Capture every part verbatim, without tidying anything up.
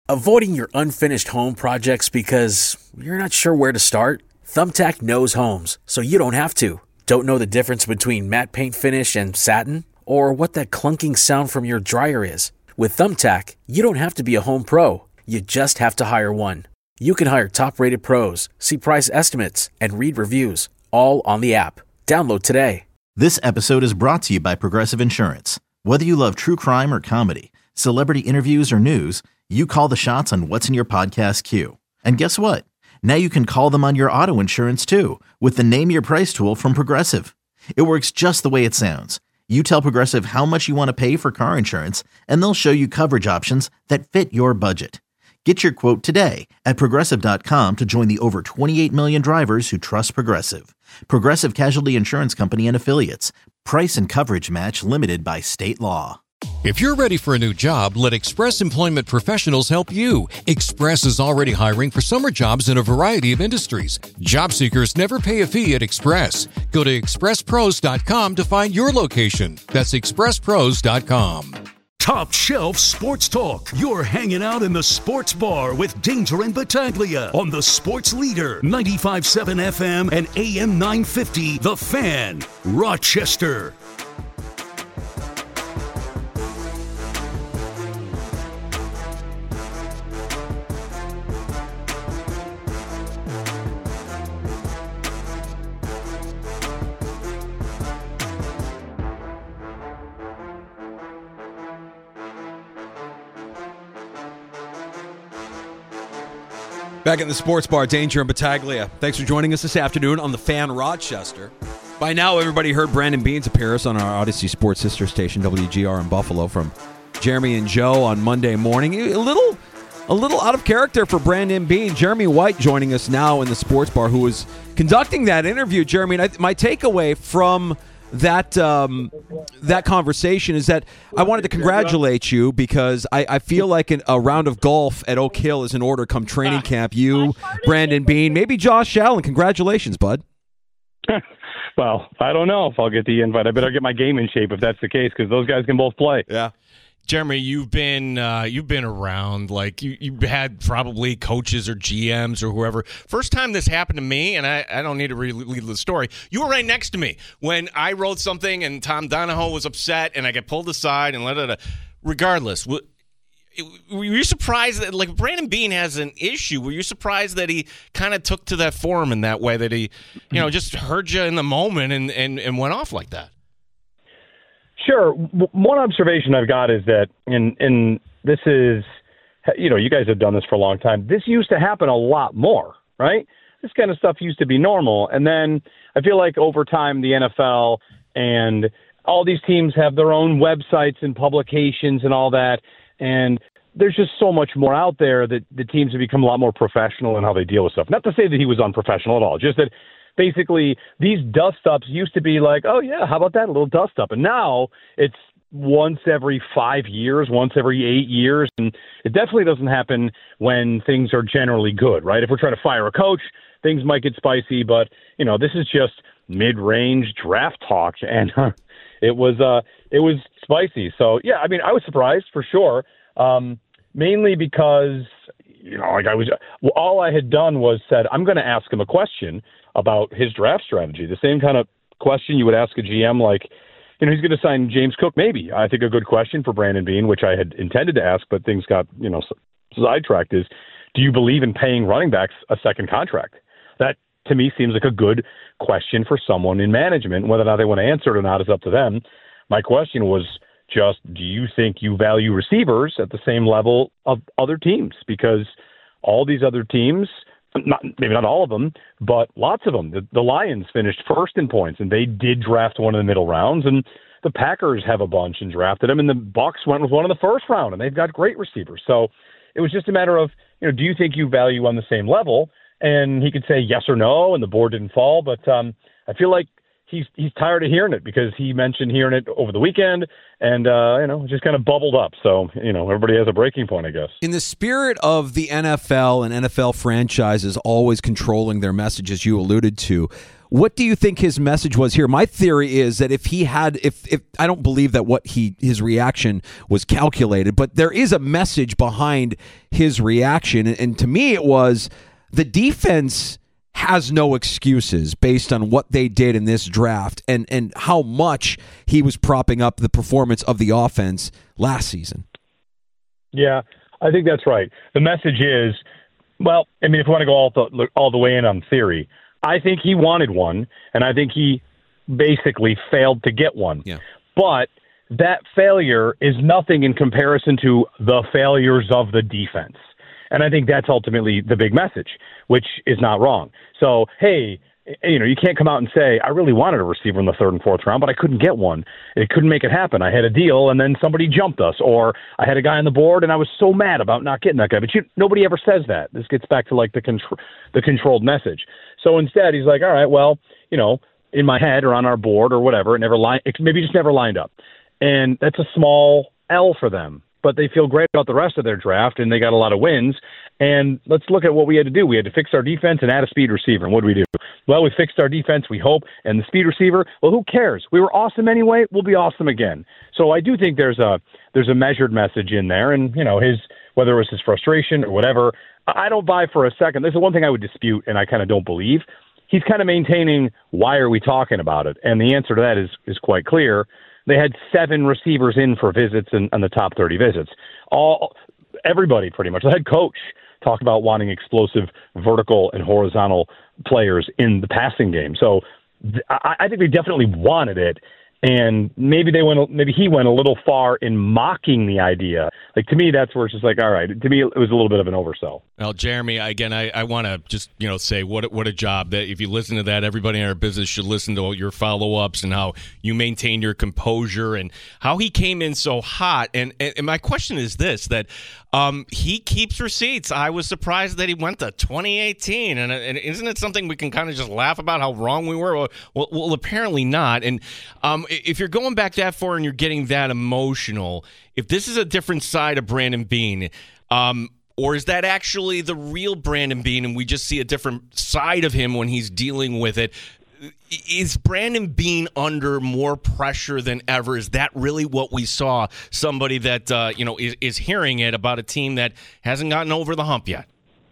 Avoiding your unfinished home projects because you're not sure where to start? Thumbtack knows homes, so you don't have to. Don't know the difference between matte paint finish and satin? Or what that clunking sound from your dryer is? With Thumbtack, you don't have to be a home pro. You just have to hire one. You can hire top-rated pros, see price estimates, and read reviews, all on the app. Download today. This episode is brought to you by Progressive Insurance. Whether you love true crime or comedy, celebrity interviews or news, you call the shots on what's in your podcast queue. And guess what? Now you can call them on your auto insurance too with the Name Your Price tool from Progressive. It works just the way it sounds. You tell Progressive how much you want to pay for car insurance, and they'll show you coverage options that fit your budget. Get your quote today at Progressive dot com to join the over twenty-eight million drivers who trust Progressive. Progressive Casualty Insurance Company and Affiliates. Price and coverage match limited by state law. If you're ready for a new job, let Express Employment Professionals help you. Express is already hiring for summer jobs in a variety of industries. Job seekers never pay a fee at Express. Go to express pros dot com to find your location. That's express pros dot com. Top Shelf Sports Talk. You're hanging out in the sports bar with Danger and Battaglia on the Sports Leader, ninety-five point seven F M and A M nine fifty, The Fan, Rochester. Back in the sports bar, Danger and Battaglia. Thanks for joining us this afternoon on The Fan Rochester. By now, everybody heard Brandon Beane's appearance on our Odyssey Sports sister station, W G R in Buffalo, from Jeremy and Joe on Monday morning. A little a little out of character for Brandon Beane. Jeremy White joining us now in the sports bar, who was conducting that interview. Jeremy, and I, my takeaway from that um, that conversation is that I wanted to congratulate you because I, I feel like an, a round of golf at Oak Hill is in order come training camp. You, Brandon Beane, maybe Josh Allen. Congratulations, bud. Well, I don't know if I'll get the invite. I better get my game in shape if that's the case because those guys can both play. Yeah. Jeremy, you've been uh, you've been around, like you you had probably coaches or G Ms or whoever. First time this happened to me, and I, I don't need to read the story. You were right next to me when I wrote something, and Tom Donahoe was upset, and I got pulled aside and let it. Regardless, were you surprised that like Brandon Beane has an issue? Were you surprised that he kind of took to that forum in that way? That he, you know, just heard you in the moment and and, and went off like that? Sure. One observation I've got is that, and and this is, you know, you guys have done this for a long time. This used to happen a lot more, right? This kind of stuff used to be normal. And then I feel like over time, the N F L and all these teams have their own websites and publications and all that. And there's just so much more out there that the teams have become a lot more professional in how they deal with stuff. Not to say that he was unprofessional at all, just that basically, these dust-ups used to be like, oh, yeah, how about that, a little dust-up? And now it's once every five years, once every eight years, and it definitely doesn't happen when things are generally good, right? If we're trying to fire a coach, things might get spicy, but, you know, this is just mid-range draft talk, and uh, it was uh, it was spicy. So, yeah, I mean, I was surprised for sure, um, mainly because, you know, like I was, well, all I had done was said, I'm going to ask him a question about his draft strategy. The same kind of question you would ask a G M, like, you know, he's going to sign James Cook, maybe. I think a good question for Brandon Beane, which I had intended to ask, but things got, you know, sidetracked, is, do you believe in paying running backs a second contract? That, to me, seems like a good question for someone in management. Whether or not they want to answer it or not is up to them. My question was just, do you think you value receivers at the same level of other teams? Because all these other teams, Not, maybe not all of them, but lots of them. The, the Lions finished first in points, and they did draft one in the middle rounds, and the Packers have a bunch and drafted them, and the Bucs went with one in the first round, and they've got great receivers. So it was just a matter of, you know, do you think you value on the same level? And he could say yes or no, and the board didn't fall. But um, I feel like he's he's tired of hearing it because he mentioned hearing it over the weekend, and uh, you know, it just kind of bubbled up. So, you know, everybody has a breaking point, I guess. In the spirit of the N F L and N F L franchises always controlling their messages, you alluded to, What do you think his message was here? My theory is that if he had, if if I don't believe that what he his reaction was calculated, but there is a message behind his reaction, and, and to me it was the defense has no excuses based on what they did in this draft and, and how much he was propping up the performance of the offense last season. Yeah, I think that's right. The message is, well, I mean, if we want to go all the, all the way in on theory, I think he wanted one, and I think he basically failed to get one. Yeah. But that failure is nothing in comparison to the failures of the defense. And I think that's ultimately the big message, which is not wrong. So, hey, you know, you can't come out and say, I really wanted a receiver in the third and fourth round, but I couldn't get one. It couldn't make it happen. I had a deal, and then somebody jumped us. Or I had a guy on the board, and I was so mad about not getting that guy. But you, nobody ever says that. This gets back to, like, the contr- the controlled message. So instead, he's like, all right, well, you know, in my head or on our board or whatever, it never li- it maybe just never lined up. And that's a small L for them. But they feel great about the rest of their draft, and they got a lot of wins. And let's look at what we had to do. We had to fix our defense and add a speed receiver. And what did we do? Well, we fixed our defense, we hope, and the speed receiver, well, who cares? We were awesome anyway. We'll be awesome again. So I do think there's a there's a measured message in there. And, you know, his whether it was his frustration or whatever, I don't buy for a second. There's the one thing I would dispute, and I kind of don't believe. He's kind of maintaining, why are we talking about it? And the answer to that is is quite clear. They had seven receivers in for visits in, in the top thirty visits. All everybody pretty much. The head coach talked about wanting explosive vertical and horizontal players in the passing game. So th- I, I think they definitely wanted it. And maybe they went, maybe he went a little far in mocking the idea. Like, to me, that's where it's just like, all right. To me, it was a little bit of an oversell. Well, Jeremy, again, I, I want to just you know say what what a job that if you listen to that, everybody in our business should listen to your follow ups and how you maintain your composure and how he came in so hot. And and, and my question is this: that um, he keeps receipts. I was surprised that he went to twenty eighteen, and, and isn't it something we can kind of just laugh about how wrong we were? Well, well, well apparently not. And um, if you're going back that far and you're getting that emotional, if this is a different side of Brandon Beane, um, or is that actually the real Brandon Beane and we just see a different side of him when he's dealing with it? Is Brandon Beane under more pressure than ever? Is that really what we saw? Somebody that uh, you know is, is hearing it about a team that hasn't gotten over the hump yet?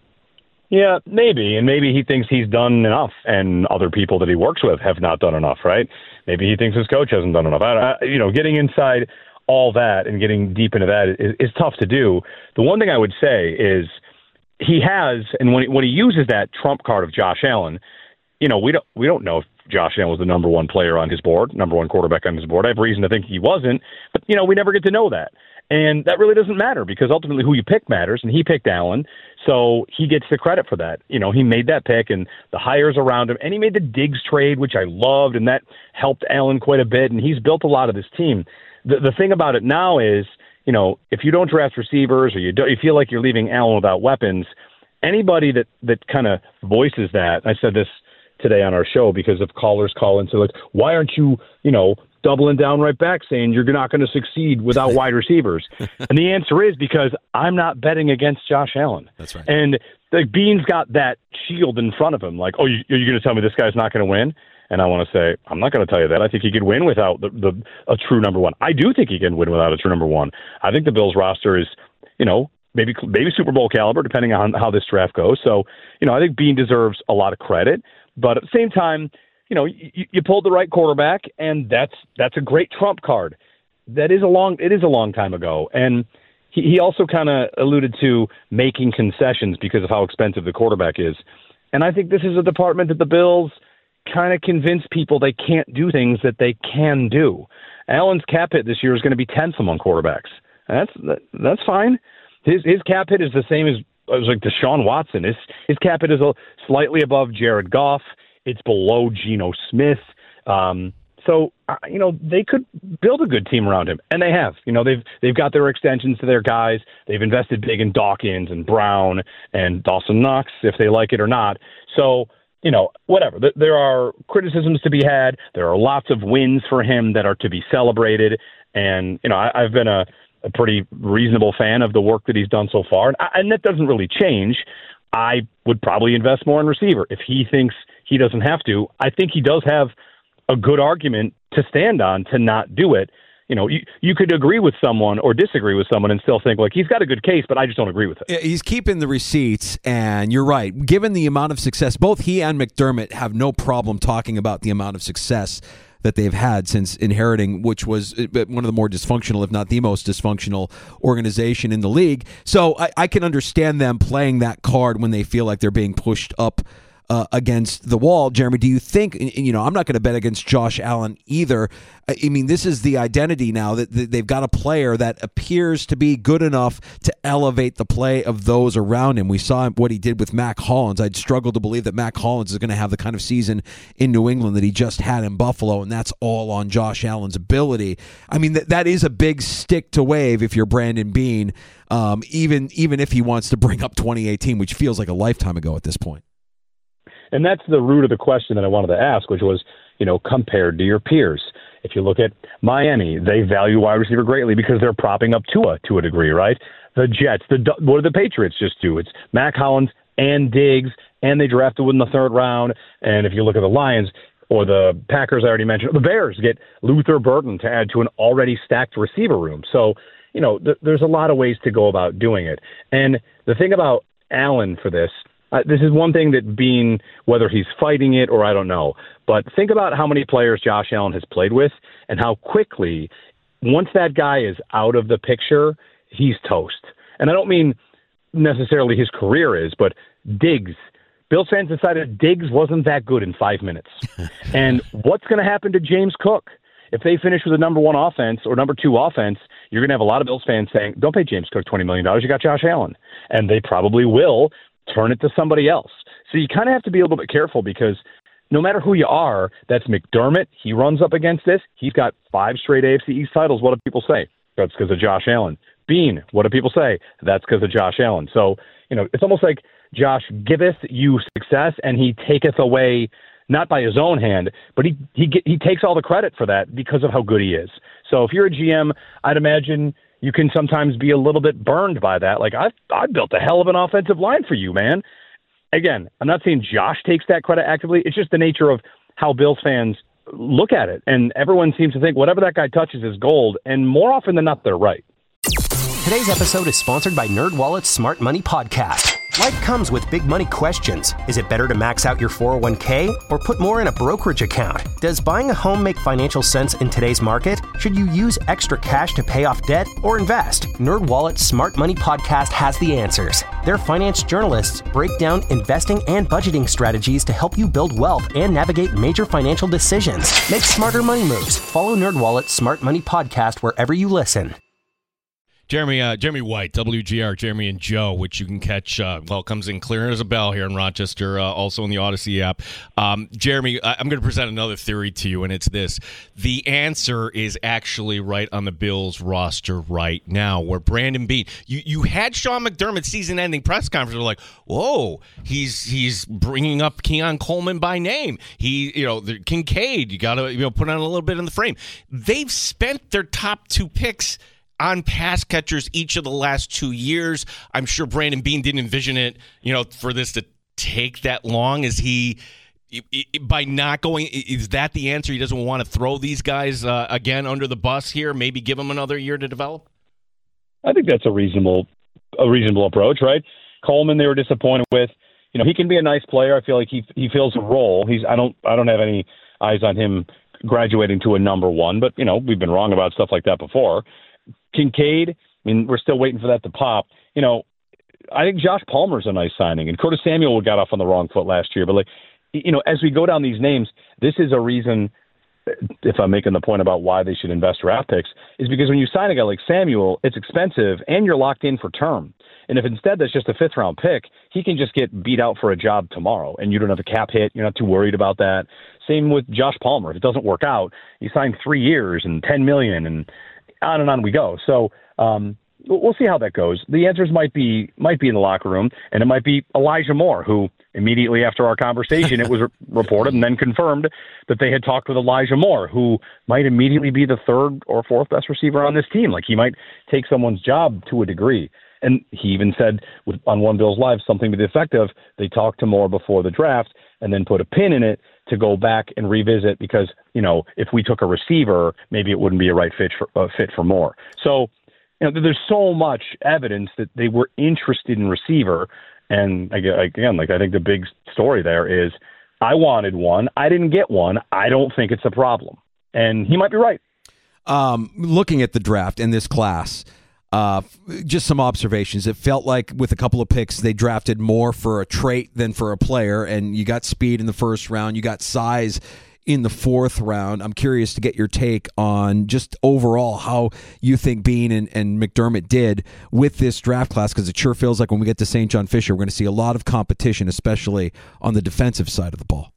Yeah, maybe. And maybe he thinks he's done enough and other people that he works with have not done enough, right? Maybe he thinks his coach hasn't done enough. I, I, you know, getting inside all that and getting deep into that is, is tough to do. The one thing I would say is he has, and when he, when he uses that trump card of Josh Allen, you know, we don't we don't know if Josh Allen was the number one player on his board, number one quarterback on his board. I have reason to think he wasn't, but, you know, we never get to know that. And that really doesn't matter because ultimately who you pick matters, and he picked Allen, so he gets the credit for that. You know, he made that pick and the hires around him, and he made the Diggs trade, which I loved, and that helped Allen quite a bit, and he's built a lot of this team. The, the thing about it now is, you know, if you don't draft receivers or you, don't, you feel like you're leaving Allen without weapons, anybody that, that kind of voices that, I said this today on our show because of callers call and say, like, why aren't you, you know, doubling down right back saying you're not going to succeed without wide receivers? And the answer is because I'm not betting against Josh Allen. That's right. And the Beane's got that shield in front of him. Like, oh, you, are you going to tell me this guy's not going to win? And I want to say, I'm not going to tell you that. I think he could win without the, the a true number one. I do think he can win without a true number one. I think the Bills roster is, you know, maybe maybe Super Bowl caliber, depending on how this draft goes. So, you know, I think Beane deserves a lot of credit. But at the same time, you know, you, you pulled the right quarterback, and that's that's a great trump card. That is a long it is a long time ago, and he, he also kind of alluded to making concessions because of how expensive the quarterback is. And I think this is a department that the Bills kind of convince people they can't do things that they can do. Allen's cap hit this year is going to be tenth among quarterbacks. That's that, that's fine. His his cap hit is the same as, as like Deshaun Watson. His his cap hit is a, slightly above Jared Goff. It's below Geno Smith. Um, so uh, you know they could build a good team around him, and they have. You know they've they've got their extensions to their guys. They've invested big in Dawkins and Brown and Dawson Knox, if they like it or not. So. You know, whatever. There are criticisms to be had. There are lots of wins for him that are to be celebrated. And, you know, I, I've been a, a pretty reasonable fan of the work that he's done so far. And, I, and that doesn't really change. I would probably invest more in receiver. If he thinks he doesn't have to. I think he does have a good argument to stand on to not do it. You know, you, you could agree with someone or disagree with someone and still think, like, he's got a good case, but I just don't agree with it. He's keeping the receipts, and you're right. Given the amount of success, both he and McDermott have no problem talking about the amount of success that they've had since inheriting, which was one of the more dysfunctional, if not the most dysfunctional organization in the league. So I, I can understand them playing that card when they feel like they're being pushed up Uh, against the wall. Jeremy, do you think, you know, I'm not going to bet against Josh Allen either. I mean, this is the identity now that they've got a player that appears to be good enough to elevate the play of those around him. We saw what he did with Mac Hollins. I'd struggle to believe that Mac Hollins is going to have the kind of season in New England that he just had in Buffalo, and that's all on Josh Allen's ability. I mean, that that is a big stick to wave if you're Brandon Beane, um, even even if he wants to bring up twenty eighteen, which feels like a lifetime ago at this point. And that's the root of the question that I wanted to ask, which was, you know, compared to your peers. If you look at Miami, they value wide receiver greatly because they're propping up Tua to a degree, right? The Jets, the what do the Patriots just do? It's Mac Hollins and Diggs, and they drafted in the third round. And if you look at the Lions or the Packers, I already mentioned, the Bears get Luther Burden to add to an already stacked receiver room. So, you know, th- there's a lot of ways to go about doing it. And the thing about Allen for this, Uh, this is one thing that Beane, whether he's fighting it or I don't know, but think about how many players Josh Allen has played with and how quickly, once that guy is out of the picture, he's toast. And I don't mean necessarily his career is, but Diggs. Bills fans decided Diggs wasn't that good in five minutes. And what's going to happen to James Cook? If they finish with a number one offense or number two offense, you're going to have a lot of Bills fans saying, don't pay James Cook twenty million dollars. You got Josh Allen. And they probably will turn it to somebody else. So you kind of have to be a little bit careful because no matter who you are, that's McDermott. He runs up against this. He's got five straight A F C East titles. What do people say? That's because of Josh Allen. Beane, what do people say? That's because of Josh Allen. So, you know, it's almost like Josh giveth you success and he taketh away, not by his own hand, but he he get, he takes all the credit for that because of how good he is. So if you're a G M, I'd imagine you can sometimes be a little bit burned by that. Like, I've, I built a hell of an offensive line for you, man. Again, I'm not saying Josh takes that credit actively. It's just the nature of how Bills fans look at it. And everyone seems to think whatever that guy touches is gold. And more often than not, they're right. Today's episode is sponsored by NerdWallet's Smart Money Podcast. Life comes with big money questions. Is it better to max out your four oh one k or put more in a brokerage account? Does buying a home make financial sense in today's market? Should you use extra cash to pay off debt or invest? NerdWallet's Smart Money Podcast has the answers. Their finance journalists break down investing and budgeting strategies to help you build wealth and navigate major financial decisions. Make smarter money moves. Follow NerdWallet's Smart Money Podcast wherever you listen. Jeremy uh, Jeremy White, W G R, Jeremy and Joe, which you can catch, uh, well, comes in clear as a bell here in Rochester, uh, also in the Odyssey app. Um, Jeremy, I- I'm going to present another theory to you, and it's this. The answer is actually right on the Bills roster right now, where Brandon Beane, you, you had Sean McDermott's season-ending press conference, where like, whoa, he's he's bringing up Keon Coleman by name. He, you know, the Kincaid, you got to you know put on a little bit in the frame. They've spent their top two picks on pass catchers each of the last two years. I'm sure Brandon Beane didn't envision it, you know, for this to take that long. Is he, by not going, is that the answer? He doesn't want to throw these guys uh, again under the bus here, maybe give them another year to develop? I think that's a reasonable, a reasonable approach, right? Coleman, they were disappointed with. You know, he can be a nice player. I feel like he he fills a role. He's I don't I don't have any eyes on him graduating to a number one, but you know, we've been wrong about stuff like that before. Kincaid, I mean, we're still waiting for that to pop. You know, I think Josh Palmer's a nice signing, and Curtis Samuel got off on the wrong foot last year. But, like, you know, as we go down these names, this is a reason, if I'm making the point about why they should invest draft picks, is because when you sign a guy like Samuel, it's expensive, and you're locked in for term. And if instead that's just a fifth-round pick, he can just get beat out for a job tomorrow, and you don't have a cap hit. You're not too worried about that. Same with Josh Palmer. If it doesn't work out, you sign three years and ten million dollars, and on and on we go. So um, we'll see how that goes. The answers might be might be in the locker room, and it might be Elijah Moore, who immediately after our conversation, it was re- reported and then confirmed that they had talked with Elijah Moore, who might immediately be the third or fourth best receiver on this team. Like, he might take someone's job to a degree. And he even said with, on one Bills Live something to the effect of they talked to Moore before the draft and then put a pin in it to go back and revisit because, you know, if we took a receiver, maybe it wouldn't be a right fit for, uh, fit for Moore. So, you know, there's so much evidence that they were interested in receiver. And again, like I think the big story there is I wanted one. I didn't get one. I don't think it's a problem. And he might be right. Um, looking at the draft in this class, uh, just some observations. It felt like with a couple of picks, they drafted more for a trait than for a player. And you got speed in the first round. You got size in the fourth round. I'm curious to get your take on just overall how you think Beane and, and McDermott did with this draft class, because it sure feels like when we get to Saint John Fisher, we're going to see a lot of competition, especially on the defensive side of the ball.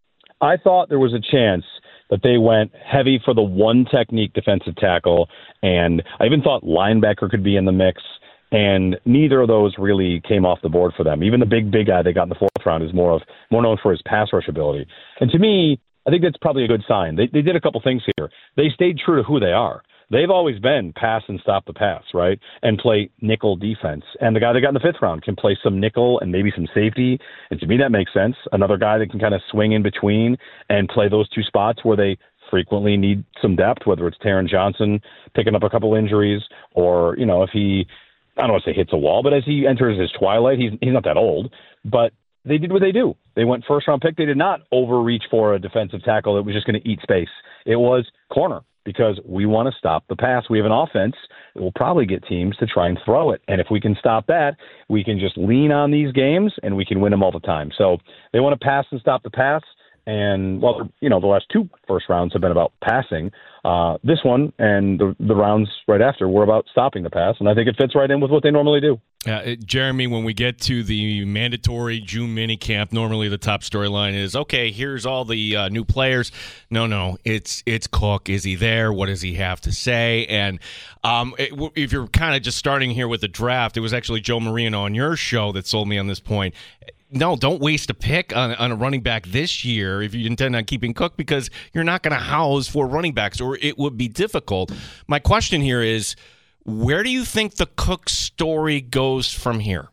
I thought there was a chance that they went heavy for the one technique defensive tackle, and I even thought linebacker could be in the mix, and neither of those really came off the board for them. Even the big, big guy they got in the fourth round is more of more known for his pass rush ability. And to me, I think that's probably a good sign. They they did a couple things here. They stayed true to who they are. They've always been pass and stop the pass, right, and play nickel defense. And the guy they got in the fifth round can play some nickel and maybe some safety. And to me, that makes sense. Another guy that can kind of swing in between and play those two spots where they frequently need some depth, whether it's Taron Johnson picking up a couple injuries or, you know, if he, I don't want to say hits a wall, but as he enters his twilight, he's he's not that old, but they did what they do. They went first round pick. They did not overreach for a defensive tackle that was just going to eat space. It was corner, because we want to stop the pass. We have an offense that will probably get teams to try and throw it. And if we can stop that, we can just lean on these games and we can win them all the time. So they want to pass and stop the pass. And, well, you know, the last two first rounds have been about passing. Uh, this one and the, the rounds right after were about stopping the pass. And I think it fits right in with what they normally do. Uh, Jeremy, when we get to the mandatory June minicamp, normally the top storyline is, okay, here's all the uh, new players. No, no, it's it's Cook. Is he there? What does he have to say? And um, it, if you're kind of just starting here with the draft, it was actually Joe Marino on your show that sold me on this point. No, don't waste a pick on, on a running back this year if you intend on keeping Cook, because you're not going to house four running backs, or it would be difficult. My question here is, where do you think the Cook story goes from here?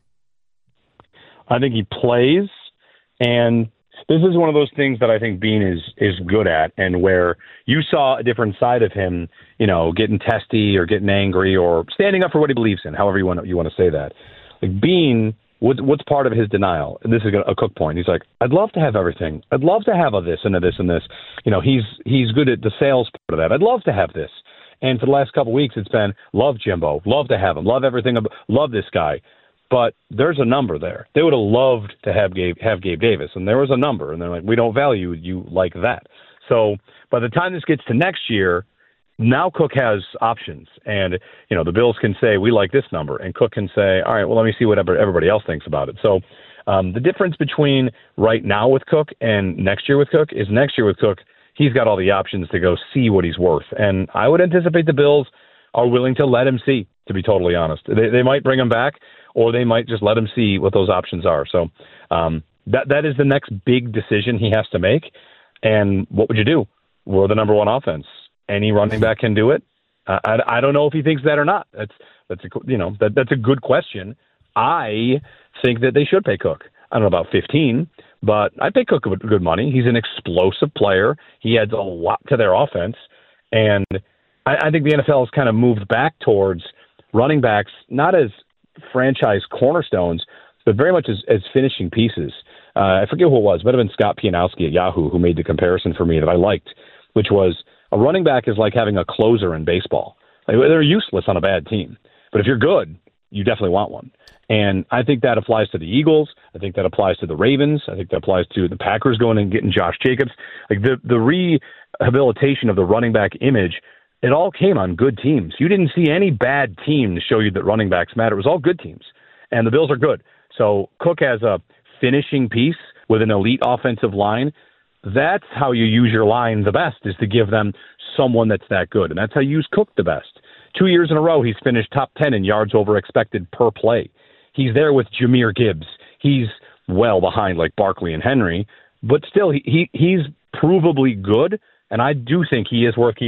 I think he plays, and this is one of those things that I think Beane is is good at, and where you saw a different side of him, you know, getting testy or getting angry or standing up for what he believes in, however you want to, you want to say that. Like Beane, What's, what's part of his denial? And this is a Cook point. He's like, I'd love to have everything. I'd love to have a this and a this and this. You know, he's he's good at the sales part of that. I'd love to have this. And for the last couple of weeks, it's been love Jimbo, love to have him, love everything, love this guy. But there's a number there. They would have loved to have Gabe, have Gabe Davis, and there was a number, and they're like, we don't value you like that. So by the time this gets to next year, now Cook has options, and you know the Bills can say we like this number, and Cook can say, all right, well, let me see what everybody else thinks about it. So um, the difference between right now with Cook and next year with Cook is next year with Cook, he's got all the options to go see what he's worth, and I would anticipate the Bills are willing to let him see. To be totally honest, they they might bring him back, or they might just let him see what those options are. So um, that that is the next big decision he has to make. And what would you do? We're the number one offense. Any running back can do it. Uh, I, I don't know if he thinks that or not. That's that's a you know that that's a good question. I think that they should pay Cook. I don't know about fifteen, but I pay Cook good money. He's an explosive player. He adds a lot to their offense, and I, I think the N F L has kind of moved back towards running backs not as franchise cornerstones, but very much as, as finishing pieces. Uh, I forget who it was. It might have been Scott Pianowski at Yahoo who made the comparison for me that I liked, which was, a running back is like having a closer in baseball. Like, they're useless on a bad team. But if you're good, you definitely want one. And I think that applies to the Eagles. I think that applies to the Ravens. I think that applies to the Packers going and getting Josh Jacobs. Like the, the rehabilitation of the running back image, it all came on good teams. You didn't see any bad team to show you that running backs matter. It was all good teams. And the Bills are good. So Cook has a finishing piece with an elite offensive line. That's how you use your line the best, is to give them someone that's that good. And that's how you use Cook the best. Two years in a row, he's finished top ten in yards over expected per play. He's there with Jahmyr Gibbs. He's well behind like Barkley and Henry, but still he, he he's provably good, and I do think he is worth keeping.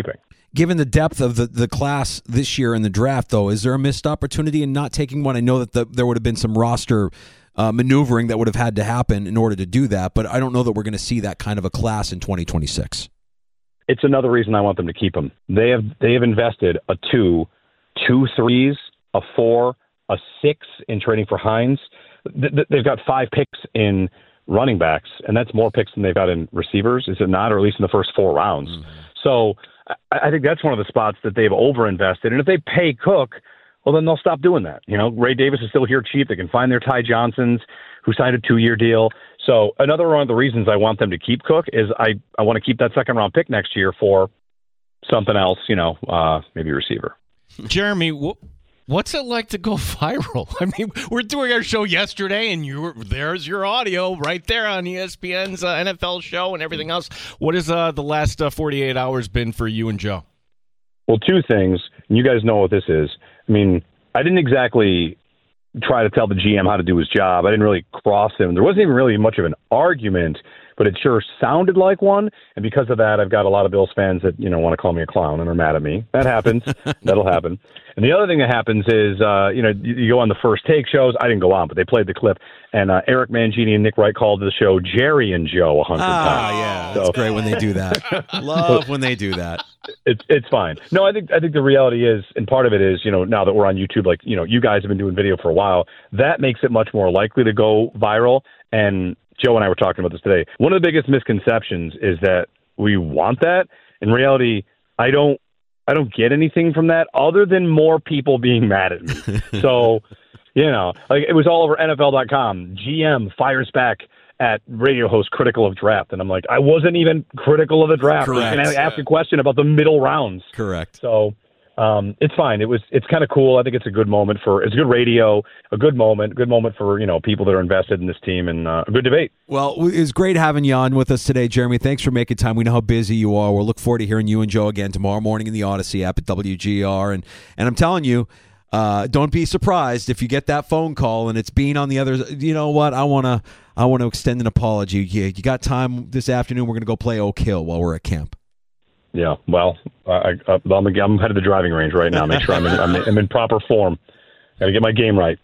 given the depth of the, the class this year in the draft, though, is there a missed opportunity in not taking one? I know that the, there would have been some roster uh, maneuvering that would have had to happen in order to do that, but I don't know that we're going to see that kind of a class in twenty twenty-six. It's another reason I want them to keep him. They have they have invested a two, two threes, a four, a six in trading for Hines. They've got five picks in running backs, and that's more picks than they've got in receivers, is it not? Or at least in the first four rounds. Mm-hmm. So I think that's one of the spots that they've overinvested. And if they pay Cook, well, then they'll stop doing that. You know, Ray Davis is still here cheap. They can find their Ty Johnsons, who signed a two-year deal. So another one of the reasons I want them to keep Cook is I, I want to keep that second-round pick next year for something else, you know, uh, maybe a receiver. Jeremy, wh- what's it like to go viral? I mean, we're doing our show yesterday, and you were, there's your audio right there on E S P N's uh, N F L show and everything else. What has uh, the last uh, forty-eight hours been for you and Joe? Well, two things. And you guys know what this is. I mean, I didn't exactly try to tell the G M how to do his job. I didn't really cross him. There wasn't even really much of an argument, but it sure sounded like one. And because of that, I've got a lot of Bills fans that, you know, want to call me a clown and are mad at me. That happens. That'll happen. And the other thing that happens is, uh, you know, you, you go on the First Take shows. I didn't go on, but they played the clip. And uh, Eric Mangini and Nick Wright called the show Jerry and Joe a hundred ah, times. Ah, yeah. So, that's great when they do that. Love when they do that. It's it's fine. No, I think I think the reality is, and part of it is, you know, now that we're on YouTube, like, you know, you guys have been doing video for a while, that makes it much more likely to go viral. And Joe and I were talking about this today. One of the biggest misconceptions is that we want that. In reality, I don't I don't get anything from that other than more people being mad at me. So, you know, like it was all over N F L dot com. G M fires back at radio host critical of draft. And I'm like, I wasn't even critical of the draft. Correct. And I asked a question about the middle rounds. Correct. So um, it's fine. It was, it's kind of cool. I think it's a good moment for, it's good radio, a good moment, good moment for, you know, people that are invested in this team, and uh, a good debate. Well, it was great having you on with us today, Jeremy. Thanks for making time. We know how busy you are. We'll look forward to hearing you and Joe again tomorrow morning in the Odyssey app at W G R. And, and I'm telling you, Uh, don't be surprised if you get that phone call and it's Bean on the other. You know what? I want to I want to extend an apology. You, you got time this afternoon? We're going to go play Oak Hill while we're at camp. Yeah, well, I, I, I'm, I'm headed to the driving range right now. Make sure I'm in, I'm in, I'm in proper form. Got to get my game right.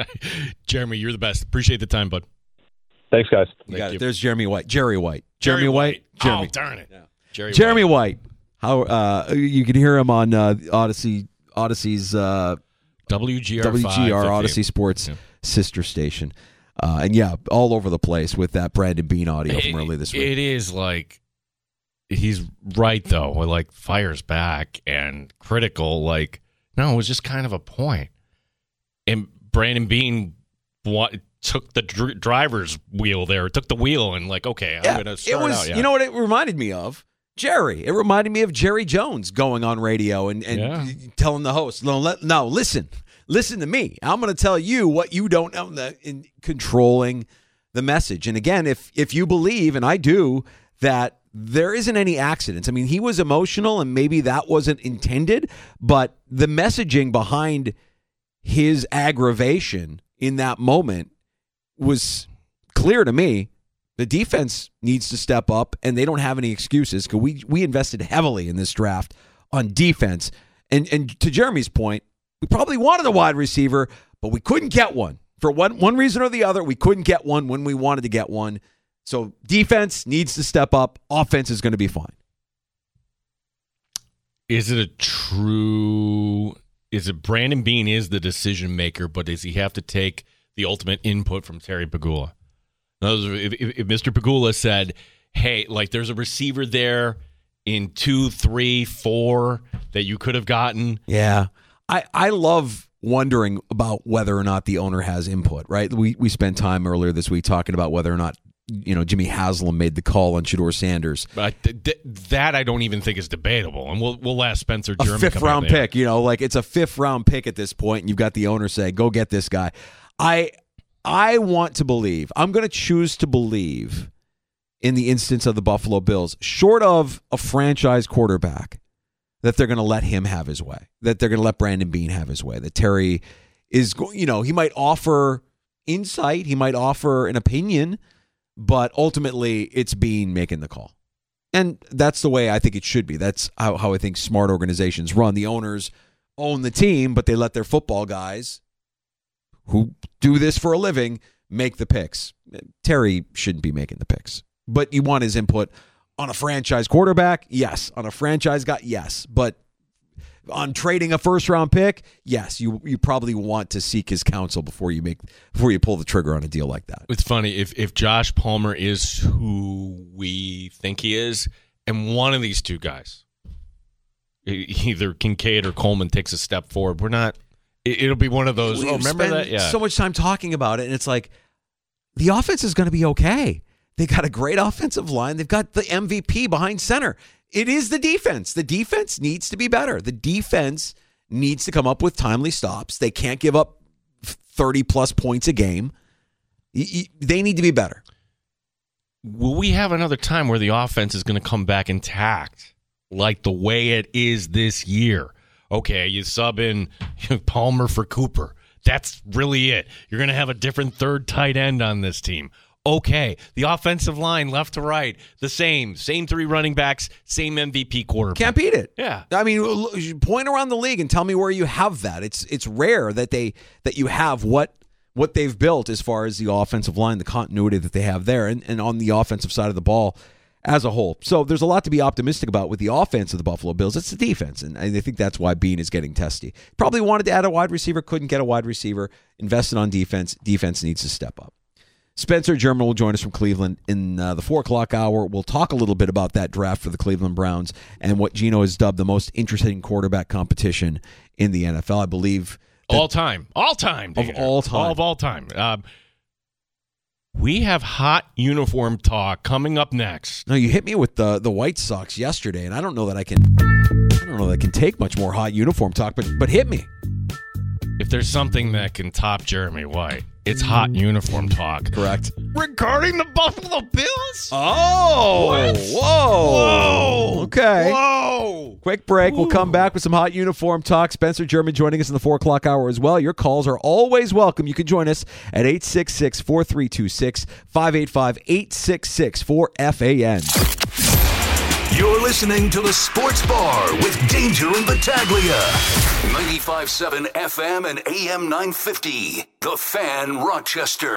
Jeremy, you're the best. Appreciate the time, bud. Thanks, guys. You got it. There's Jeremy White. Jerry White. Jeremy Jeremy White. White. Jeremy. Oh, darn it. Yeah. Jerry Jeremy White. White. How uh, you can hear him on uh, Odyssey Odyssey's uh, W G R W G R Odyssey fifty. Sports Yeah. sister station. Uh, and yeah, all over the place with that Brandon Bean audio from It- earlier this week. It is like, he's right, though. Like, fires back and critical. Like, no, it was just kind of a point. And Brandon Bean wa- took the dr- driver's wheel there, took the wheel, and like, okay, I'm Yeah, going to start it was, out. Yeah. You know what it reminded me of? Jerry. It reminded me of Jerry Jones going on radio and, and Yeah. telling the host, no, let, no, listen, listen to me. I'm going to tell you what you don't know, the, in controlling the message. And again, if if you believe, and I do, that there isn't any accidents. I mean, he was emotional and maybe that wasn't intended, but the messaging behind his aggravation in that moment was clear to me. The defense needs to step up, and they don't have any excuses because we we invested heavily in this draft on defense. And and to Jeremy's point, we probably wanted a wide receiver, but we couldn't get one. For one, one reason or the other, we couldn't get one when we wanted to get one. So defense needs to step up. Offense is going to be fine. Is it a true... Is it Brandon Bean is the decision maker, but does he have to take the ultimate input from Terry Pagula? In other words, If, if, if Mister Pagula said, hey, like there's a receiver there in two, three, four that you could have gotten. Yeah. I, I love wondering about whether or not the owner has input, right? We we spent time earlier this week talking about whether or not, you know, Jimmy Haslam made the call on Shedeur Sanders. But th- th- that I don't even think is debatable. And we'll we'll ask Spencer German. A fifth round pick, you know, like it's a fifth round pick at this point, and you've got the owner say, go get this guy. I I want to believe, I'm going to choose to believe in the instance of the Buffalo Bills, short of a franchise quarterback, that they're going to let him have his way, that they're going to let Brandon Bean have his way, that Terry is going, you know, he might offer insight, he might offer an opinion, but ultimately it's Bean making the call. And that's the way I think it should be. That's how, how I think smart organizations run. The owners own the team, but they let their football guys who do this for a living make the picks. Terry shouldn't be making the picks. But you want his input on a franchise quarterback? Yes. On a franchise guy? Yes. But on trading a first-round pick? Yes. You you probably want to seek his counsel before you make before you pull the trigger on a deal like that. It's funny, if if Josh Palmer is who we think he is, and one of these two guys, either Kincaid or Coleman, takes a step forward, we're not it, it'll be one of those, We've oh, remember that? Yeah. So much time talking about it, and it's like the offense is going to be okay. They got a great offensive line. They've got the M V P behind center. It is the defense. The defense needs to be better. The defense needs to come up with timely stops. They can't give up thirty-plus points a game. They need to be better. Will we have another time where the offense is going to come back intact like the way it is this year? Okay, you sub in Palmer for Cooper. That's really it. You're going to have a different third tight end on this team. Okay, the offensive line, left to right, the same. Same three running backs, same M V P quarterback. Can't beat it. Yeah. I mean, point around the league and tell me where you have that. It's it's rare that they that you have what what they've built as far as the offensive line, the continuity that they have there, and, and on the offensive side of the ball as a whole. So there's a lot to be optimistic about with the offense of the Buffalo Bills. It's the defense, and I think that's why Bean is getting testy. Probably wanted to add a wide receiver, couldn't get a wide receiver, invested on defense. Defense needs to step up. Spencer German will join us from Cleveland in uh, the four o'clock hour. We'll talk a little bit about that draft for the Cleveland Browns and what Gino has dubbed the most interesting quarterback competition in the N F L. I believe all time, all time, of all time, all of all time. Um, we have hot uniform talk coming up next. No, you hit me with the the White Sox yesterday, and I don't know that I can. I don't know that I can take much more hot uniform talk, but but hit me. If there's something that can top Jeremy White, it's hot uniform talk. Correct. Regarding the Buffalo Bills? Oh! What? Whoa! Whoa! Okay. Whoa! Quick break. Ooh. We'll come back with some hot uniform talk. Spencer German joining us in the four o'clock hour as well. Your calls are always welcome. You can join us at eight six six, four three two six, five eight five, eight six six, four F A N. You're listening to the Sports Bar with Danger and Battaglia. ninety-five point seven F M and A M nine fifty. The Fan, Rochester.